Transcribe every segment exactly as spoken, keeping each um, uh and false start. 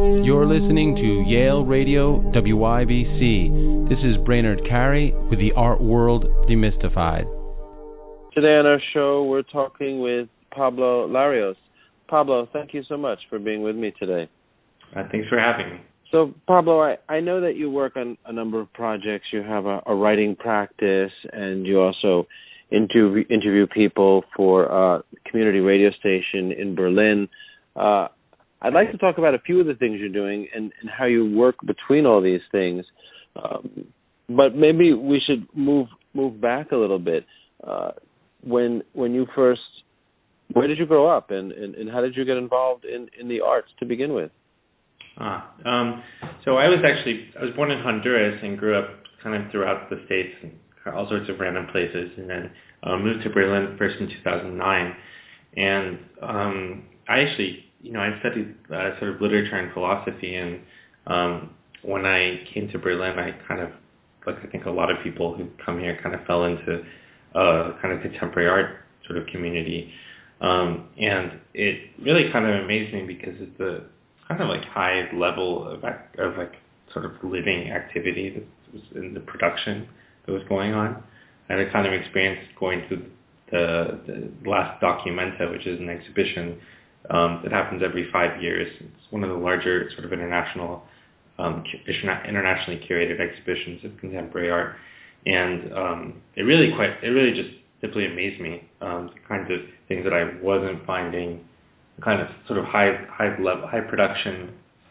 You're listening to Yale Radio W I B C. This is Brainerd Carey with the Art World Demystified. Today on our show, we're talking with Pablo Larios. Pablo, thank you so much for being with me today. Uh, thanks for having me. So, Pablo, I, I know that you work on a number of projects. You have a, a writing practice, and you also interview, interview people for a community radio station in Berlin. Uh, I'd like to talk about a few of the things you're doing and, and how you work between all these things. Um, but maybe we should move move back a little bit. Uh, when when you first, where did you grow up, and, and, and how did you get involved in, in the arts to begin with? Ah, um, so I was actually, I was born in Honduras and grew up kind of throughout the States, and all sorts of random places, and then uh, moved to Berlin first in two thousand nine. And um, I actually, you know, I studied uh, sort of literature and philosophy, and um, when I came to Berlin, I kind of, like I think a lot of people who come here kind of fell into uh, kind of contemporary art sort of community. Um, and it really kind of amazed me because of the kind of like high level of, of like sort of living activity that was in the production that was going on. I had a kind of experience going to the, the last Documenta, which is an exhibition um, that happens every five years. It's one of the larger sort of international, um, internationally curated exhibitions of contemporary art, and um, it really quite, it really just simply amazed me. Um, the kinds of things that I wasn't finding, kind of sort of high, high level, high production,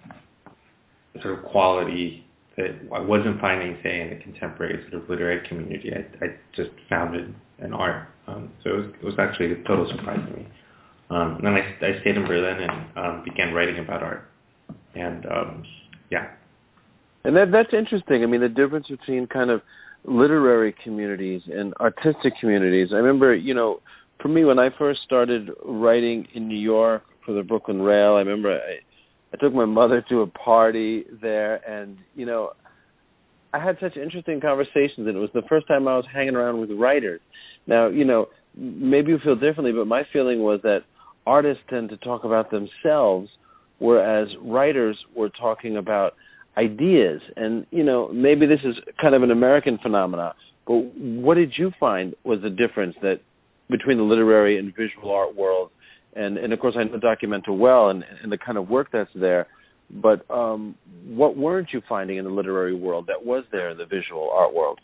sort of quality that I wasn't finding, say, in the contemporary sort of literary community. I, I just found it in art. Um, so it was, it was actually a total surprise to me. Um, and then I, I stayed in Berlin and um, began writing about art. And um, yeah. And that that's interesting. I mean, the difference between kind of literary communities and artistic communities. I remember, you know, for me, when I first started writing in New York for the Brooklyn Rail, I remember I, I took my mother to a party there, and, you know, I had such interesting conversations, and it was the first time I was hanging around with writers. Now, you know, maybe you feel differently, but my feeling was that artists tend to talk about themselves, whereas writers were talking about ideas. And, you know, maybe this is kind of an American phenomenon, but what did you find was the difference that between the literary and visual art world? And, and of course, I know Documenta well and, and the kind of work that's there, but um, what weren't you finding in the literary world that was there in the visual art world?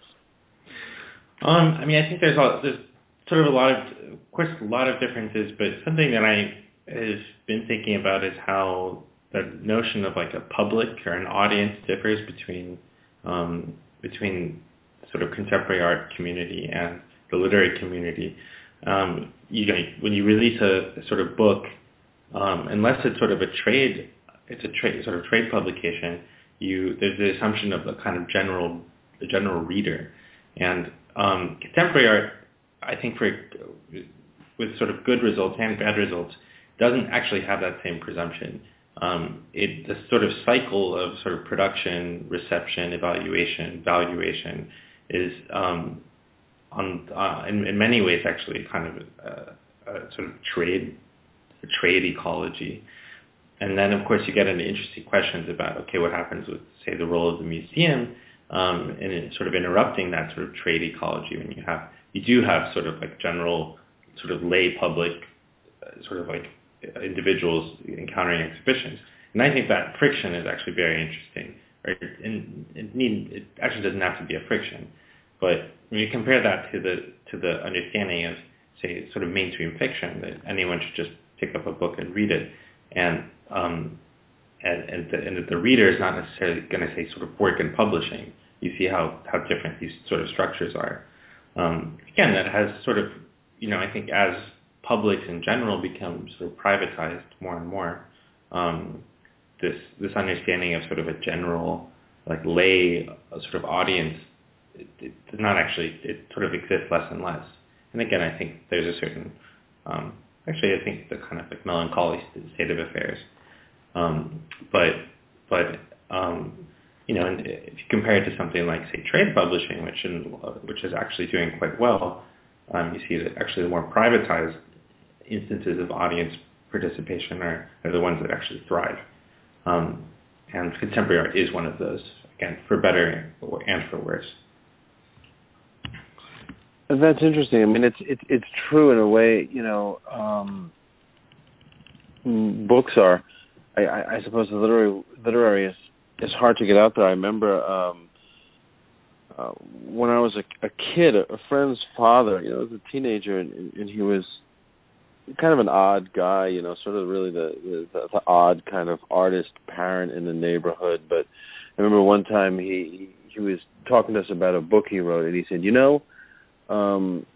Um, I mean, I think there's, a, there's sort of a lot of, of course, a lot of differences, but something that I have been thinking about is how the notion of like a public or an audience differs between um, between sort of contemporary art community and the literary community. Um, you know, when you release a, a sort of book, um, unless it's sort of a trade, it's a trade sort of trade publication. You there's the assumption of the kind of general the general reader, and um, contemporary art, I think, for with sort of good results and bad results, doesn't actually have that same presumption. Um, it the sort of cycle of sort of production, reception, evaluation, valuation is um, on uh, in, in many ways actually kind of a, a sort of trade a trade ecology. And then of course you get into interesting questions about, okay, what happens with, say, the role of the museum um, and in sort of interrupting that sort of trade ecology when you have you do have sort of like general sort of lay public uh, sort of like individuals encountering exhibitions. And I think that friction is actually very interesting. Right? And it, need, it actually doesn't have to be a friction. But when you compare that to the to the understanding of, say, sort of mainstream fiction, that anyone should just pick up a book and read it, and um, and and the, and the reader is not necessarily going to say sort of work in publishing. You see how, how different these sort of structures are. Um, again, that has sort of, you know, I think as publics in general become sort of privatized more and more, um, this this understanding of sort of a general like lay uh, sort of audience, it, it does not actually, it sort of exists less and less. And again, I think there's a certain, um, actually I think the kind of like melancholy state of affairs. Um, but, but um, you know, and if you compare it to something like, say, trade publishing, which in, which is actually doing quite well, um, you see that actually the more privatized instances of audience participation are, are the ones that actually thrive. Um, and contemporary art is one of those, again, for better and for worse. That's interesting. I mean, it's it's it's true in a way. You know, um, books are, I, I, I suppose, the literary literary is is hard to get out there. I remember um, uh, when I was a, a kid, a, a friend's father, you know, was a teenager, and, and he was kind of an odd guy. You know, sort of really the, the the odd kind of artist parent in the neighborhood. But I remember one time he he was talking to us about a book he wrote, and he said, you know. Um,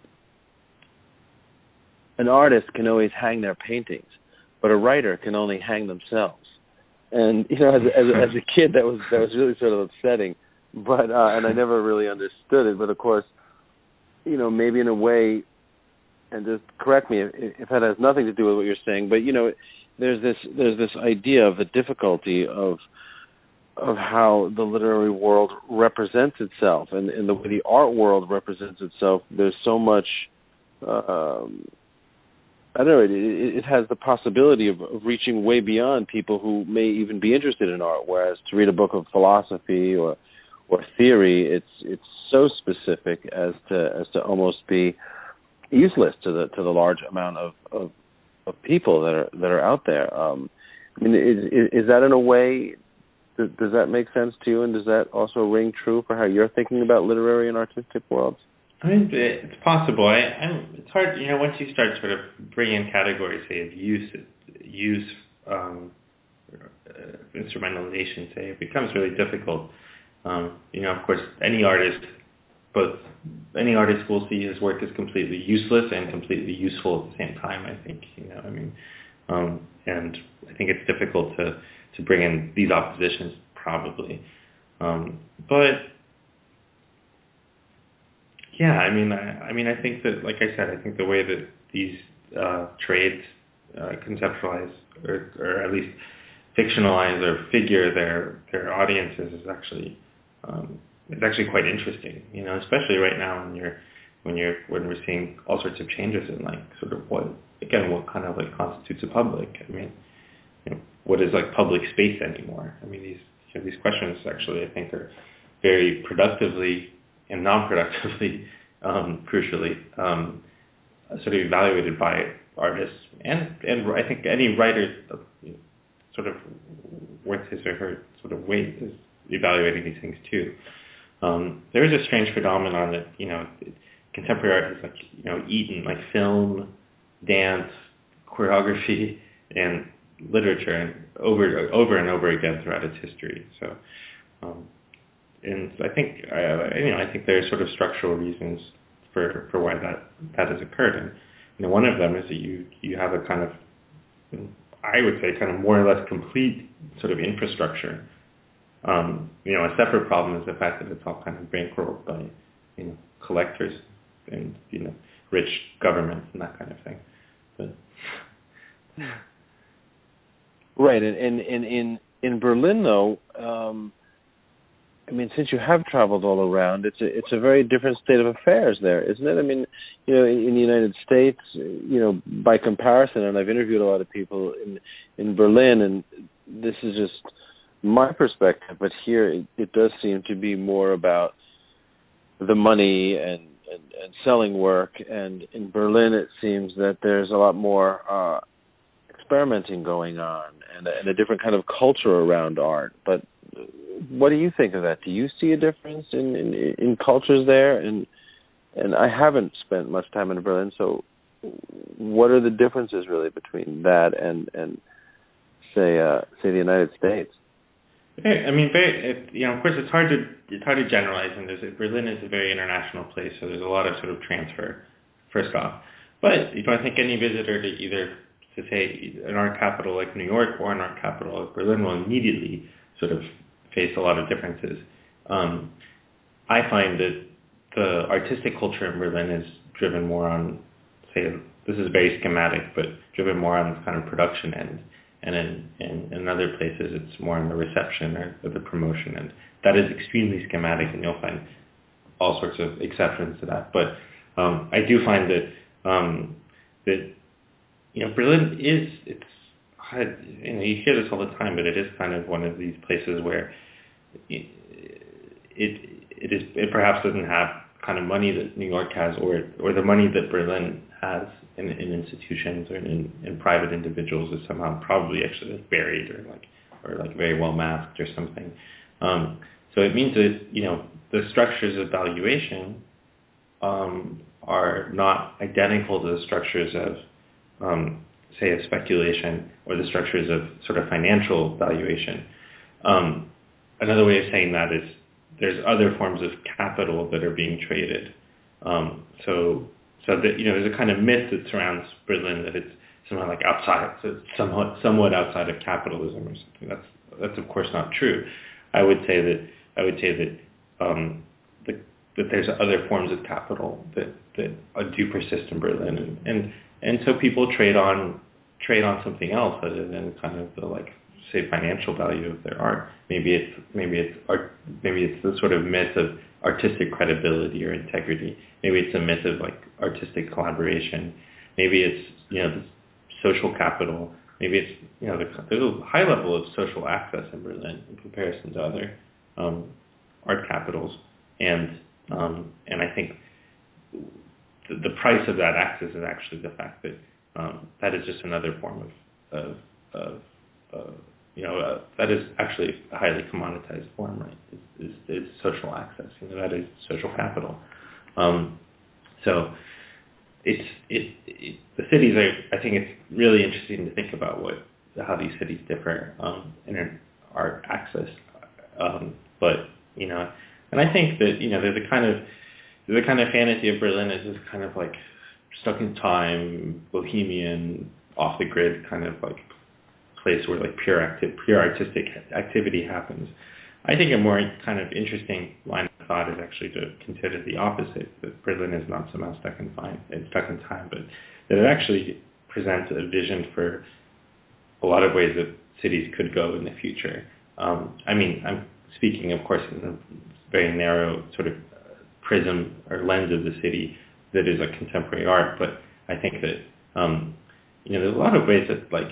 an artist can always hang their paintings, but a writer can only hang themselves. And you know, as, as, as a kid, that was that was really sort of upsetting. But uh, and I never really understood it. But of course, you know, maybe in a way, and just correct me if, if that has nothing to do with what you're saying. But you know, there's this there's this idea of the difficulty of of how the literary world represents itself, and, and the way the art world represents itself. There's so much, um, I don't know, it, it has the possibility of, of reaching way beyond people who may even be interested in art, whereas to read a book of philosophy or or theory, it's it's so specific as to as to almost be useless to the to the large amount of, of, of people that are that are out there. Um, I mean, is, is that in a way... Does that make sense to you, and does that also ring true for how you're thinking about literary and artistic worlds? I mean, it's possible. I, I'm, it's hard, you know, once you start sort of bringing in categories, say, of use, use um, uh, instrumentalization, say, it becomes really difficult. Um, you know, of course, any artist, both any artist will see his work as completely useless and completely useful at the same time, I think, you know, I mean, um, and I think it's difficult to to bring in these oppositions, probably. Um, but, yeah, I mean, I, I mean, I think that, like I said, I think the way that these uh, trades uh, conceptualize, or, or at least fictionalize or figure their their audiences is actually um, is actually quite interesting. You know, especially right now when you're when you're when we're seeing all sorts of changes in like sort of what again what kind of like constitutes a public. I mean. You know, what is like public space anymore? I mean, these you know, these questions actually, I think, are very productively and non-productively, um, crucially, um, sort of evaluated by artists and and I think any writer, you know, sort of worth his or her sort of weight is evaluating these things too. Um, there is a strange phenomenon that you know contemporary art has like you know eaten like film, dance, choreography, and literature and over over and over again throughout its history. So, um, and I think I, you know I think there are sort of structural reasons for, for why that, that has occurred. And you know, one of them is that you you have a kind of I would say kind of more or less complete sort of infrastructure. Um, you know, a separate problem is the fact that it's all kind of bankrolled by you know collectors and you know rich governments and that kind of thing. But Right, and, and, and in in Berlin, though, um, I mean, since you have traveled all around, it's a it's a very different state of affairs there, isn't it? I mean, you know, in, in the United States, you know, by comparison, and I've interviewed a lot of people in in Berlin, and this is just my perspective, but here it, it does seem to be more about the money and, and, and selling work, and in Berlin, it seems that there's a lot more Uh, experimenting going on and a, and a different kind of culture around art. But what do you think of that? Do you see a difference in, in, in cultures there? And and I haven't spent much time in Berlin, so what are the differences really between that and and say uh, say the United States? I mean, very, it, you know, of course, it's hard to it's hard to generalize, and there's a, Berlin is a very international place, so there's a lot of sort of transfer. First off, but you know, I think any visitor to either to say an art capital like New York or an art capital like Berlin will immediately sort of face a lot of differences. Um, I find that the artistic culture in Berlin is driven more on, say, this is very schematic, but driven more on kind of production end. And in, in, in other places, it's more on the reception or, or the promotion end. That is extremely schematic, and you'll find all sorts of exceptions to that. But um, I do find that um, that you know Berlin is it's I, you know, you hear this all the time, but it is kind of one of these places where it it, it is it perhaps doesn't have kind of money that New York has, or or the money that Berlin has in, in institutions or in, in private individuals is somehow probably actually like buried or like or like very well masked or something. Um, so it means that, you know, the structures of valuation um, are not identical to the structures of, um, say, of speculation or the structures of sort of financial valuation. Um, another way of saying that is there's other forms of capital that are being traded. Um, so, so that, you know, there's a kind of myth that surrounds Berlin that it's somehow like outside, so it's somewhat, somewhat outside of capitalism or something. That's that's of course not true. I would say that I would say that um, the, that there's other forms of capital that that do persist in Berlin, and, and and so people trade on trade on something else other than kind of the, like, say, financial value of their art. Maybe it's maybe it's art, maybe it's the sort of myth of artistic credibility or integrity. Maybe it's a myth of like artistic collaboration. Maybe it's, you know, the social capital. Maybe it's, you know, the, there's a high level of social access in Berlin in comparison to other um, art capitals, and um, and I think the, the price of that access is actually the fact that um, that is just another form of of, of uh, you know, uh, that is actually a highly commoditized form, right? Is, is, is social access. You know, that is social capital. Um, so it's it, it the cities. I I think it's really interesting to think about what how these cities differ um, in their art access. Um, but you know, and I think that, you know, there's a kind of there's a kind of fantasy of Berlin as this kind of like stuck in time, bohemian, off the grid kind of like place where like pure active, pure artistic activity happens. I think a more kind of interesting line of thought is actually to consider the opposite, that Berlin is not somehow stuck in time, it's stuck in time, but that it actually presents a vision for a lot of ways that cities could go in the future. Um, I mean, I'm speaking, of course, in a very narrow sort of prism or lens of the city that is like contemporary art, but I think that, um, you know, there's a lot of ways that like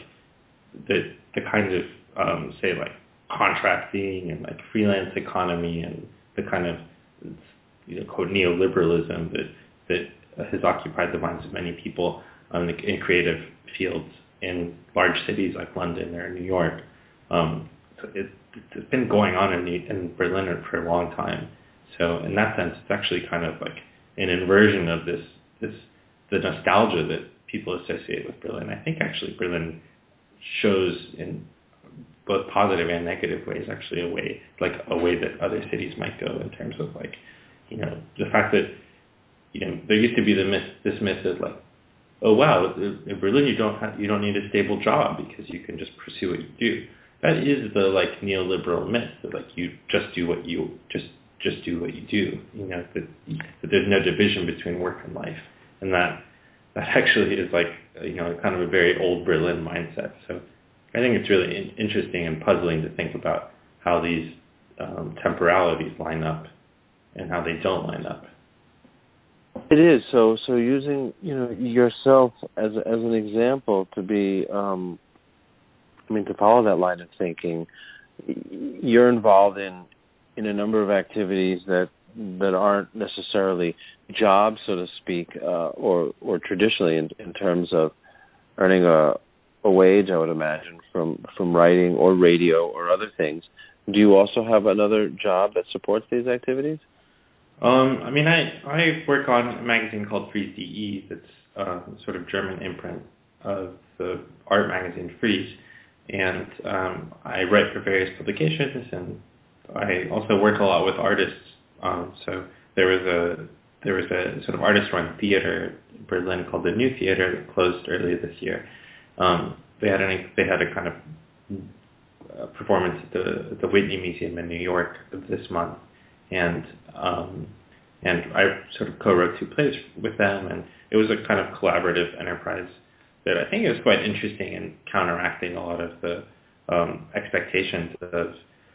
the the kinds of um, say like contracting and like freelance economy and the kind of, you know, quote neoliberalism that that has occupied the minds of many people um, in creative fields in large cities like London or New York. Um, it, it's been going on in, the, in Berlin for a long time. So in that sense, it's actually kind of like an inversion of this this the nostalgia that people associate with Berlin. I think actually Berlin shows in both positive and negative ways actually a way, like a way that other cities might go in terms of like, you know, the fact that, you know, there used to be the myth, this myth of like, oh wow, in Berlin you don't have, you don't need a stable job because you can just pursue what you do. That is the like neoliberal myth that like you just do what you just just do what you do. You know, that, that there's no division between work and life, and that that actually is like, you know, kind of a very old Berlin mindset. So I think it's really in- interesting and puzzling to think about how these um, temporalities line up and how they don't line up. It is. So so using, you know, yourself as as an example to be, um, I mean, to follow that line of thinking, you're involved in in a number of activities that that aren't necessarily jobs, so to speak, uh, or or traditionally in, in terms of earning a a wage, I would imagine, from from writing or radio or other things. Do you also have another job that supports these activities? Um, I mean, I, I work on a magazine called Frieze punkt de. That's uh, sort of German imprint of the art magazine Frieze, and um, I write for various publications, and I also work a lot with artists. Um, so there was a there was a sort of artist-run theater in Berlin called the New Theater that closed earlier this year. Um, they had an, they had a kind of uh, performance at the, at the Whitney Museum in New York this month, and um, and I sort of co-wrote two plays with them, and it was a kind of collaborative enterprise that I think is quite interesting in counteracting a lot of the um, expectations of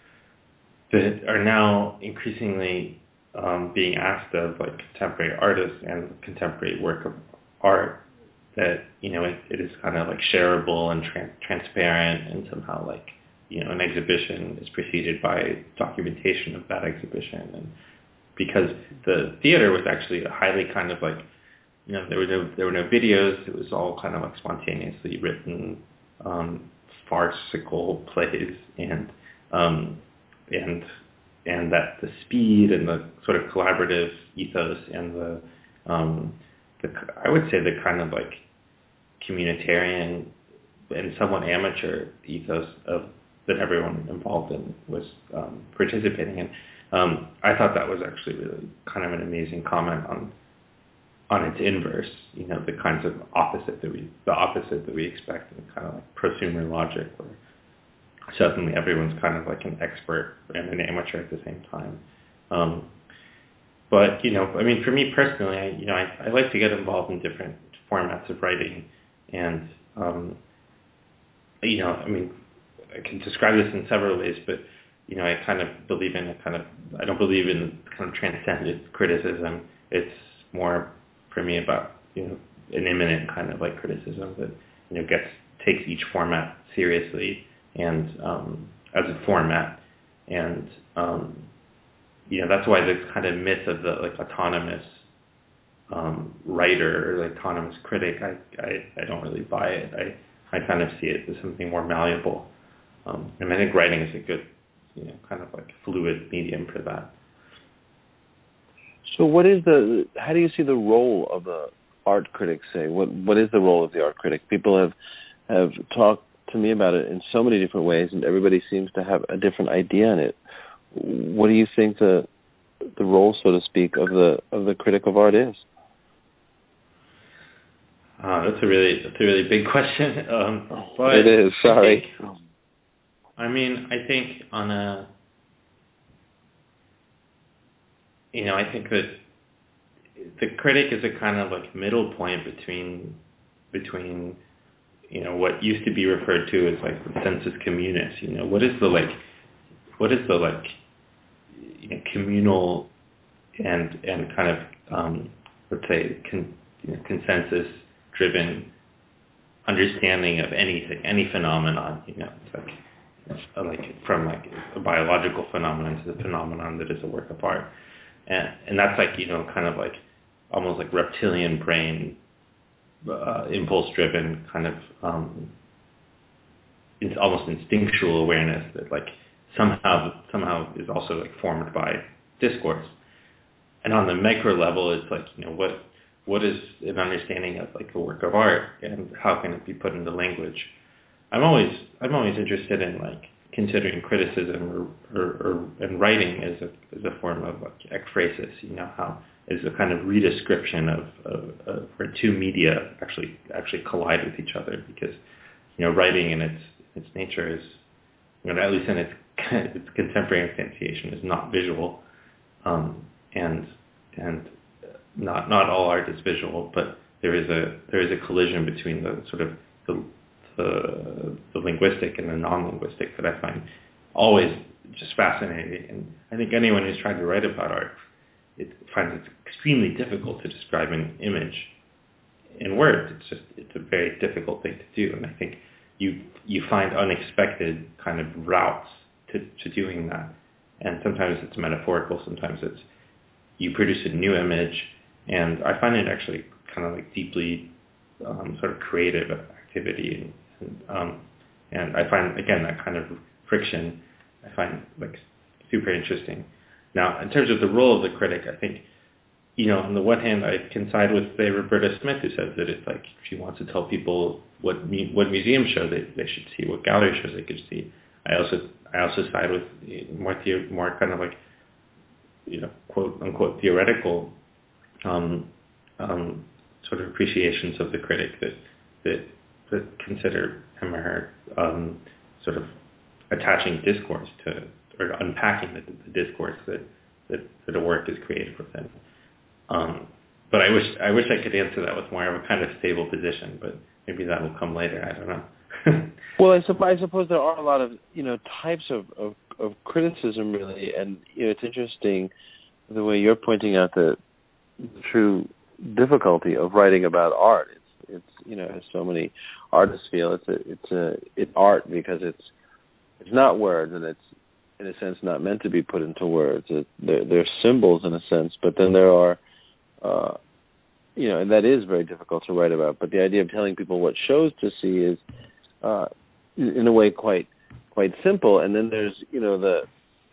that are now increasingly um, being asked of like contemporary artists and contemporary work of art, that, you know, it, it is kind of like shareable and tra- transparent, and somehow like, you know, an exhibition is preceded by documentation of that exhibition. And because the theater was actually a highly kind of like, you know, there were no there were no videos. It was all kind of like spontaneously written, um, farcical plays, and um, and and that the speed and the sort of collaborative ethos and the um, the I would say the kind of like communitarian and somewhat amateur ethos of that everyone involved in was um, participating in. Um, I thought that was actually really kind of an amazing comment on on its inverse, you know, the kinds of opposite that we the opposite that we expect in kind of like prosumer logic, where suddenly everyone's kind of like an expert and an amateur at the same time. Um, but, you know, I mean, for me personally, I, you know, I, I like to get involved in different formats of writing, and, um, you know, I mean, I can describe this in several ways, but, you know, I kind of believe in a kind of, I don't believe in kind of transcendent criticism. It's more, for me, about, you know, an immanent kind of like criticism that, you know, gets, takes each format seriously and um, as a format. And, um, you know, that's why the kind of myth of the like autonomous um, writer or like autonomous critic, I, I, I don't really buy it. I, I kind of see it as something more malleable. Um, and I think writing is a good, you know, kind of like fluid medium for that. So what is the, how do you see the role of the art critic, say? What What is the role of the art critic? People have, have talked to me about it in so many different ways, and everybody seems to have a different idea on it. What do you think the the role, so to speak, of the of the critic of art is? Uh, that's a really that's a really big question. Um, but it is. Sorry. I, think, I mean, I think on a, you know, I think that the critic is a kind of like middle point between between you know what used to be referred to as like the sensus communis. You know, what is the like what is the like you know, communal and and kind of um, let's say con, you know, consensus-driven understanding of anything, any phenomenon. You know, it's like it's like from like a biological phenomenon to the phenomenon that is a work of art, and and that's like you know kind of like almost like reptilian brain, uh, impulse-driven kind of um, it's almost instinctual awareness that like somehow somehow is also like formed by discourse. And on the micro level, it's like, you know, what what is an understanding of like a work of art, and how can it be put into language? I'm always I'm always interested in like considering criticism or, or, or and writing as a as a form of like ekphrasis, you know, how is a kind of redescription of, of, of where two media actually actually collide with each other, because you know writing in its its nature is, you know, at least in its its contemporary instantiation, is not visual. Um, and and not not all art is visual, but there is a there is a collision between the sort of the the, the linguistic and the non-linguistic that I find always just fascinating. And I think anyone who's trying to write about art, it finds it extremely difficult to describe an image in words. It's just it's a very difficult thing to do, and I think you you find unexpected kind of routes to, to doing that. And sometimes it's metaphorical, sometimes it's you produce a new image, and I find it actually kind of like deeply um, sort of creative activity, and, um, and I find, again, that kind of friction, I find like super interesting. Now, in terms of the role of the critic, I think, you know, on the one hand, I can side with, say, Roberta Smith, who says that it's like she wants to tell people what mu- what museum show they, they should see, what gallery shows they could see. I also I also side with more the, more kind of like, you know, quote unquote theoretical um, um, sort of appreciations of the critic that that that consider him or her um, sort of attaching discourse to, or unpacking the, the discourse that, that that a work is created within. Um, but I wish I wish I could answer that with more of a kind of stable position, but maybe that will come later. I don't know. Well, I suppose, I suppose there are a lot of, you know, types of, of, of criticism, really, and you know, it's interesting the way you're pointing out the true difficulty of writing about art. It's, it's you know, as so many artists feel, it's a, it's a, it's art because it's, it's not words, and it's, in a sense, not meant to be put into words. It, they're, they're symbols in a sense, but then there are, uh, you know, and that is very difficult to write about. But the idea of telling people what shows to see is, uh, in a way, quite, quite simple. And then there's, you know, the,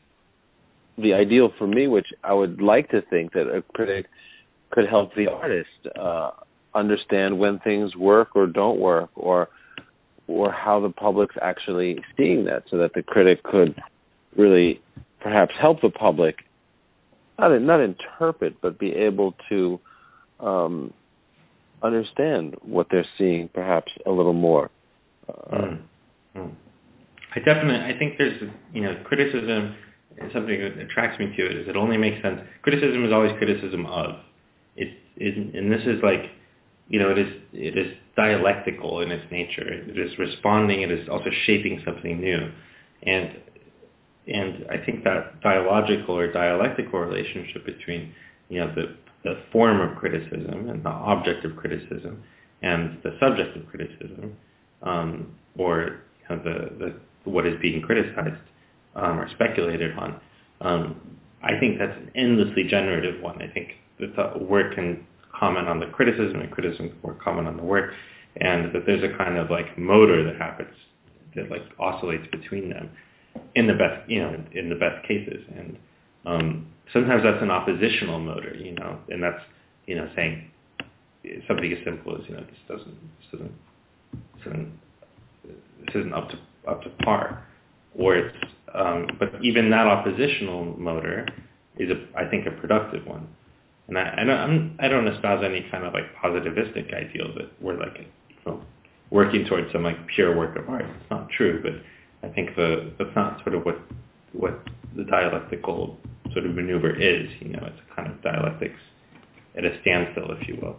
the ideal for me, which I would like to think that a critic could help the artist uh, understand when things work or don't work, or or how the public's actually seeing that, so that the critic could really perhaps help the public not not interpret, but be able to um, understand what they're seeing perhaps a little more. Uh, mm. Mm. I definitely, I think there's, you know, criticism is something that attracts me to it, is it only makes sense. Criticism is always criticism of. It, it, and this is like, you know, it is it is dialectical in its nature. It is responding. It is also shaping something new, and and I think that dialogical or dialectical relationship between, you know, the the form of criticism and the object of criticism and the subject of criticism, um, or you know, the the what is being criticized um, or speculated on. Um, I think that's an endlessly generative one. I think that the work can comment on the criticism and criticism can comment on the work, and that there's a kind of like motor that happens that like oscillates between them in the best, you know, in, in the best cases. And um, sometimes that's an oppositional motor, you know, and that's, you know, saying something as simple as, you know, this doesn't, this doesn't, this isn't, this isn't up to up to par, or it's, um, but even that oppositional motor is, a, I think, a productive one. And I, I don't, I'm, I don't espouse any kind of like positivistic ideal that we're like, you know, working towards some like pure work of art. It's not true, but I think the that's not sort of what what the dialectical sort of maneuver is. You know, it's a kind of dialectics at a standstill, if you will.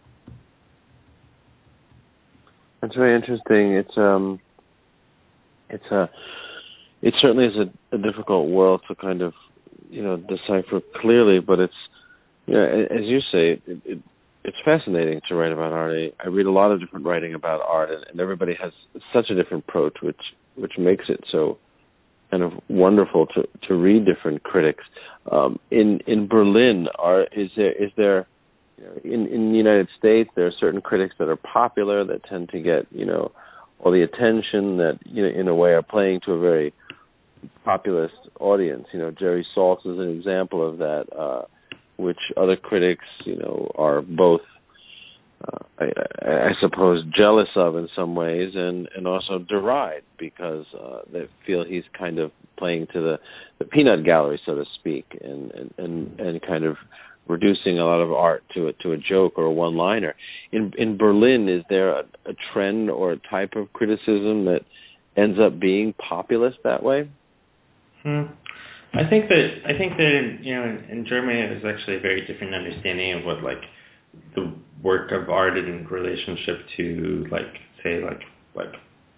That's very interesting. It's um, it's a, it certainly is a, a difficult world to kind of, you know, decipher clearly. But it's, yeah, as you say, it, it, it's fascinating to write about art. I, I read a lot of different writing about art, and, and everybody has such a different approach, which which makes it so kind of wonderful to, to read different critics. Um, in in Berlin, are is there is there you know, in in the United States, there are certain critics that are popular that tend to get, you know, all the attention, that, you know, in a way are playing to a very populist audience. You know, Jerry Saltz is an example of that, uh, which other critics, you know, are both, uh, I, I suppose, jealous of in some ways, and, and also deride, because uh, they feel he's kind of playing to the, the peanut gallery, so to speak, and, and, and, and kind of reducing a lot of art to a, to a joke or a one-liner. In in Berlin, is there a, a trend or a type of criticism that ends up being populist that way? Hmm. I think that I think that in, you know in, in Germany there's actually a very different understanding of what like the work of art in relationship to like say like like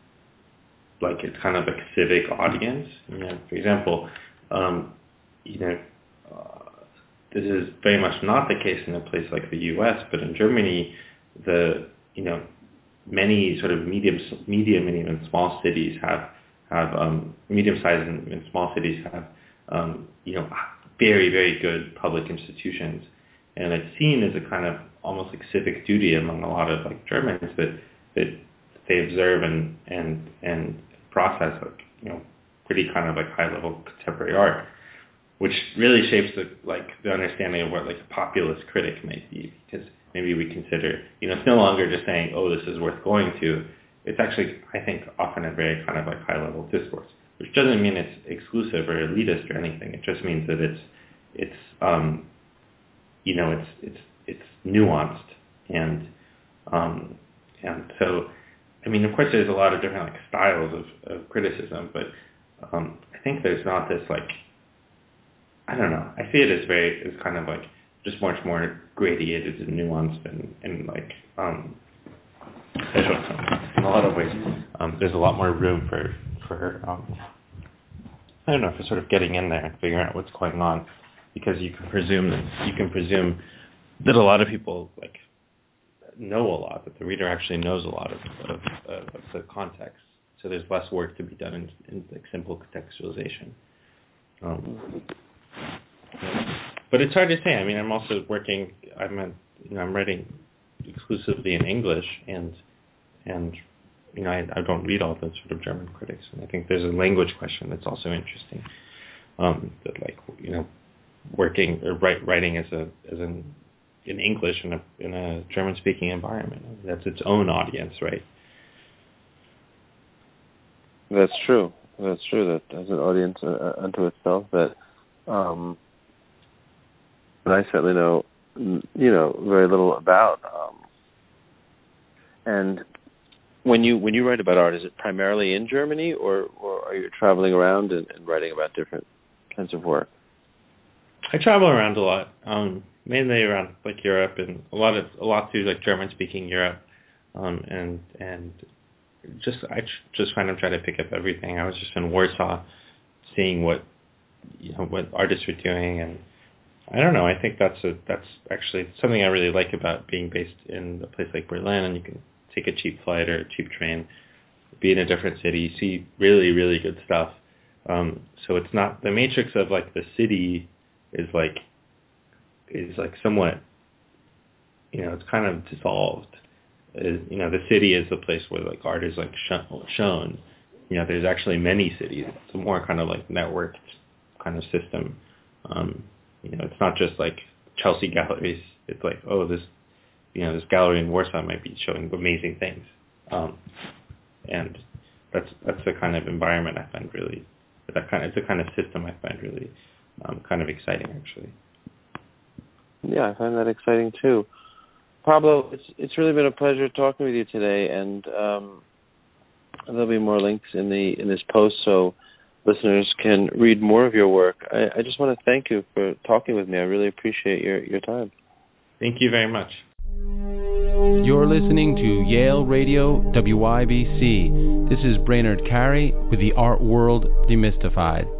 like it's kind of like a civic audience. You know, for example, um, you know. Uh, This is very much not the case in a place like the U S, but in Germany, the you know many sort of medium, medium and even small cities have have um, medium-sized and, and small cities have um, you know very very good public institutions, and it's seen as a kind of almost like civic duty among a lot of like Germans that that they observe and and and process like you know pretty kind of like high-level contemporary art, which really shapes the like the understanding of what like a populist critic might be, because maybe we consider, you know, it's no longer just saying, oh, this is worth going to. It's actually, I think, often a very kind of like high-level discourse, which doesn't mean it's exclusive or elitist or anything. It just means that it's, it's, um, you know, it's it's it's nuanced, and um, and so, I mean, of course, there's a lot of different like styles of, of criticism, but um, I think there's not this like I don't know. I see it as very, as kind of like just much more gradated and nuanced, and, and like um, in a lot of ways. Um, there's a lot more room for for um, I don't know, for sort of getting in there and figuring out what's going on, because you can presume that you can presume that a lot of people like know a lot, that the reader actually knows a lot of, of, of, of the context. So there's less work to be done in, in like simple contextualization. Um, but it's hard to say. I mean, I'm also working. I'm a, you know I'm writing exclusively in English, and and you know I, I don't read all those sort of German critics, and I think there's a language question that's also interesting. Um, that like you know working or write, writing as a as an in English in a in a German speaking environment, that's its own audience, right? That's true. That's true. That as an audience uh, unto itself, that um, and I certainly know, you know, very little about. Um, and when you when you write about art, is it primarily in Germany, or, or are you traveling around and, and writing about different kinds of work? I travel around a lot, um, mainly around like Europe and a lot of a lot through like German-speaking Europe, um, and and. Just I just kind of try to pick up everything. I was just in Warsaw, seeing what you know what artists were doing, and I don't know. I think that's a that's actually something I really like about being based in a place like Berlin, and you can take a cheap flight or a cheap train, be in a different city, see really really good stuff. Um, so it's not the matrix of like the city is like is like somewhat you know it's kind of dissolved. Is, you know, the city is the place where like art is like sh- shown. You know, there's actually many cities. It's a more kind of like networked kind of system. Um, you know, it's not just like Chelsea galleries. It's like, oh, this, you know, this gallery in Warsaw might be showing amazing things. Um, and that's that's the kind of environment I find really, that kind of, it's a kind of system I find really um, kind of exciting, actually. Yeah, I find that exciting too. Pablo, it's it's really been a pleasure talking with you today, and um, there'll be more links in the in this post so listeners can read more of your work. I, I just want to thank you for talking with me. I really appreciate your, your time. Thank you very much. You're listening to Yale Radio W I B C. This is Brainerd Carey with the Art World Demystified.